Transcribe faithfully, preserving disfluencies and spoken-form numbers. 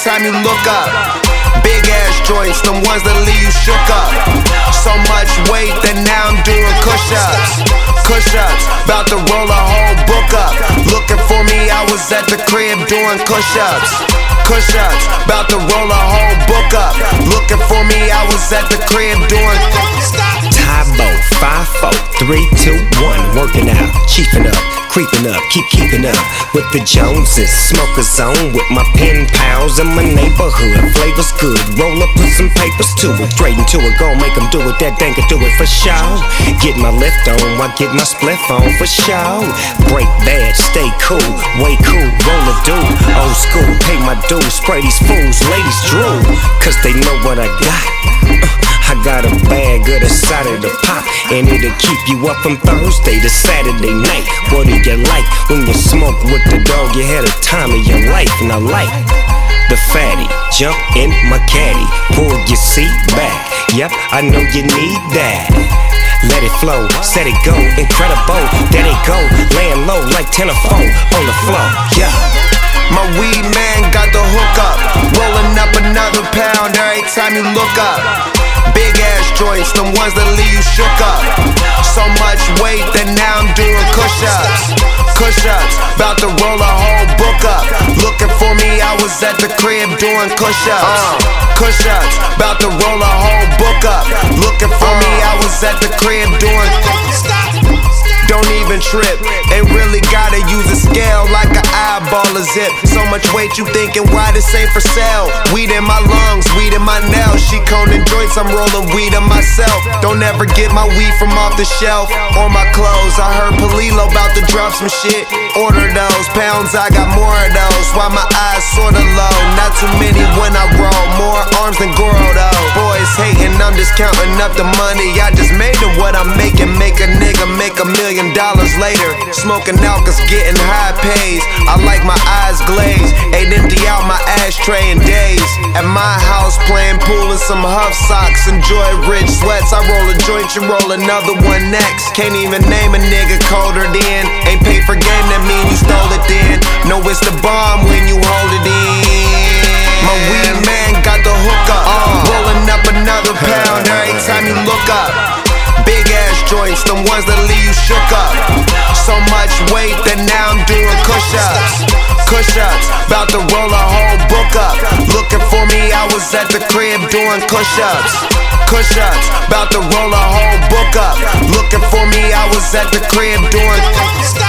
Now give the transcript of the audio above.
time you look up. Big ass joints, them ones that leave you shook up. So much weight that now I'm doing push-ups. Push-ups, bout to roll a whole book up. Looking for me, I was at the crib doing push-ups. Push-ups, bout to roll a whole book up. Looking for me, I was at the crib doing Tybo, five, four, three, two, one, working out, chiefing up, creeping up, keep keeping up with the Joneses. Smoker zone with my pen pals in my neighborhood. Flavor's good, roll up, put some papers to it. Straight into it, gon' make them do it, that dang could do it for show. Get my lift on, I get my spliff on for show. Break bad, stay cool, way cool, roll a dude. Old school, pay my dues, spray these fools, ladies drool, cause they know what I got. uh, I got a bag of the side of the pop, and it'll keep you up from Thursday to Saturday night. What do you like when you smoke with the dog? You had a time of your life, and I like the fatty. Jump in my caddy, pull your seat back. Yep, I know you need that. Let it flow, set it go, incredible. There they go, laying low like ten or four on the floor. Yeah. My weed man got the hook up, rolling up another pound every time you look up. Big ass joints, them ones that leave you shook up. So much weight that now I'm doing push-ups. Push-ups, bout to roll a whole book up. Looking for me, I was at the crib doing push-ups. uh, Push-ups, bout to roll a whole book up. Looking for me, I was at the crib doing. Don't even trip, ain't really gotta use a scale like an eyeball or zip. So much weight you thinking why this ain't for sale. Weed in my lungs, weed in my nails. She coning joints, I'm rolling weed on myself. Don't ever get my weed from off the shelf or my clothes. I heard Palilo about to drop some shit. Order those pounds, I got more of those. Why my eyes sorta low, not too many when I roll. More arms than Goro though. Boys hating, I'm just counting up the money I just made and what I'm making. Make a nigga make a million dollars later. Smoking out cause getting high pays. I like my eyes glazed, ain't empty out my ashtray in days. At my house playing pool in some Huff socks. Enjoy rich sweats, I roll a joint, you roll another one next. Can't even name a nigga colder than. Ain't paid for game, that mean you stole it then. No, it's the bomb when you hold it in. My weed man got the hook up, uh, rolling up another pound every time you look up. Big ass joints, them ones that leave you shook up. So much weight that now I'm doing push-ups. Push-ups, bout to roll a whole book up. Looking for me, I was at the crib doing push-ups. Push-ups, bout to roll a whole book up. Looking for me, I was at the crib doing.